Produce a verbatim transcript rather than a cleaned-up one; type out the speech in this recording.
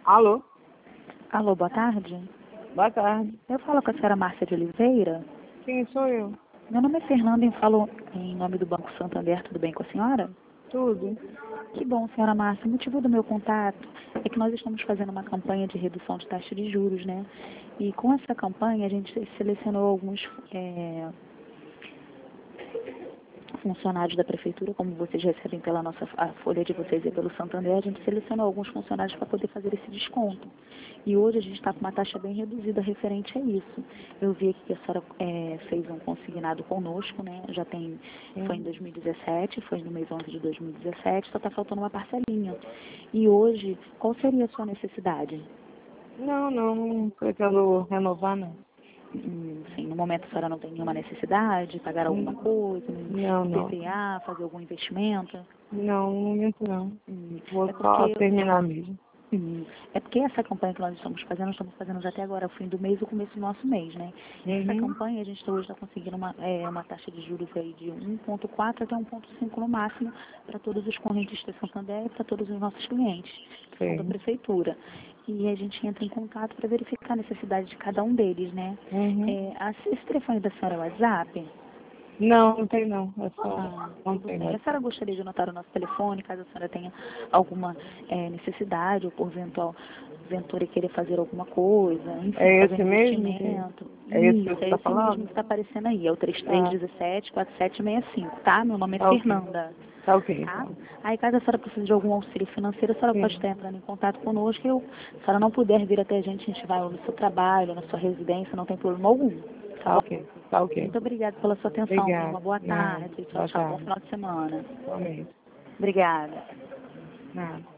Alô? Alô, boa tarde. Boa tarde. Eu falo com a senhora Márcia de Oliveira. Sim, sou eu. Meu nome é Fernanda e falo em nome do Banco Santander. Tudo bem com a senhora? Tudo. Que bom, senhora Márcia. O motivo do meu contato é que nós estamos fazendo uma campanha de redução de taxa de juros, né? E com essa campanha a gente selecionou alguns é, funcionários da prefeitura, como vocês recebem pela nossa a folha de vocês e pelo Santander, a gente selecionou alguns funcionários para poder fazer esse desconto. E hoje a gente está com uma taxa bem reduzida referente a isso. Eu vi aqui que a senhora é, fez um consignado conosco, né? Já tem, foi em dois mil e dezessete, foi no mês onze de dois mil e dezessete, só está faltando uma parcelinha. E hoje, qual seria a sua necessidade? Não, não, não pretendo renovar, não. Hum, Sim, no momento a senhora não tem nenhuma necessidade, pagar alguma coisa, Não, um não. I P V A, fazer algum investimento? Não, no momento não. Hum, Vou É só porque terminar mesmo. Hum, É porque essa campanha que nós estamos fazendo, nós estamos fazendo já até agora, o fim do mês e o começo do nosso mês, né? Essa Uhum. campanha, a gente hoje está conseguindo uma, é, uma taxa de juros aí de um vírgula quatro até um vírgula cinco no máximo para todos os correntistas Santander e para todos os nossos clientes, que são da Sim. prefeitura. E a gente entra em contato para verificar a necessidade de cada um deles, né? Uhum. É, a- esse telefone da senhora é o WhatsApp? Não, não tem não. É só. Ah, Não tudo tem bem. mais. A senhora gostaria de anotar o nosso telefone, caso a senhora tenha alguma eh, necessidade ou porventura ventura querer fazer alguma coisa, enfim, É fazer esse um mesmo que. investimento. É esse que Isso, você é está esse mesmo que falando? está aparecendo aí, é o três três Ah, um sete, quatro sete seis cinco, tá? Meu nome é tá ok. Fernanda, Tá ok, tá? então. Aí, caso a senhora precise de algum auxílio financeiro, a senhora pode Sim. estar entrando em contato conosco. Eu, se a senhora não puder vir até a gente, a gente vai no seu trabalho, na sua residência, não tem problema algum, tá Tá bom? ok. Tá ok. Muito obrigada pela sua atenção. Tenha Obrigada. uma boa Nada. tarde. Tchau, Boa tchau. Bom tarde. final de semana. Igualmente. Obrigada. Nada.